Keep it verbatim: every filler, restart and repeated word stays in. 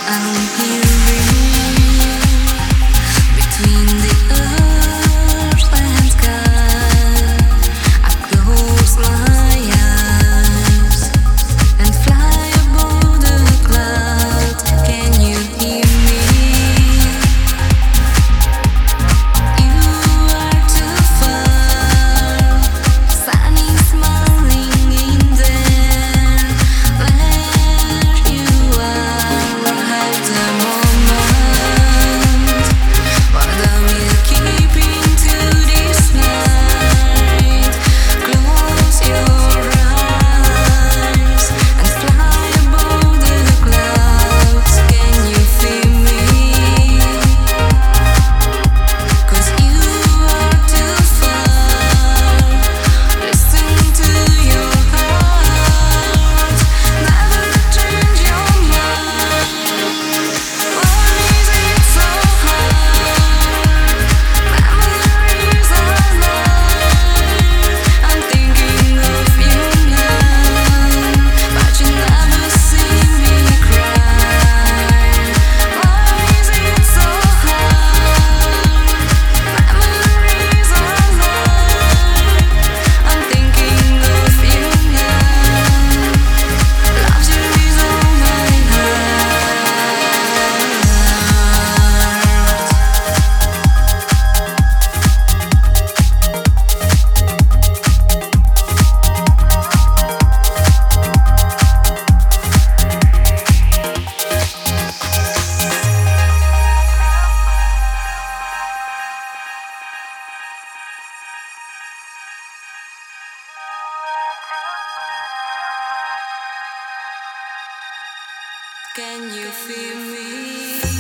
I'm hearing between the earth and sky. I close my eyes and fly above the clouds. Can you hear me? You are too far. Sun is smiling in there. Where you are, have the moment. What I will keep into this night. Close your eyes and fly above the clouds. Can you feel me? 'Cause you are too far. Listen to your heart. Never change your mind. Why is it so hard? Memories are alive. I'm thinking of you now, but you never see me cry. Why is it so hard? Memories are alive. I'm thinking of you now. Loves you with all my heart. Can you feel me?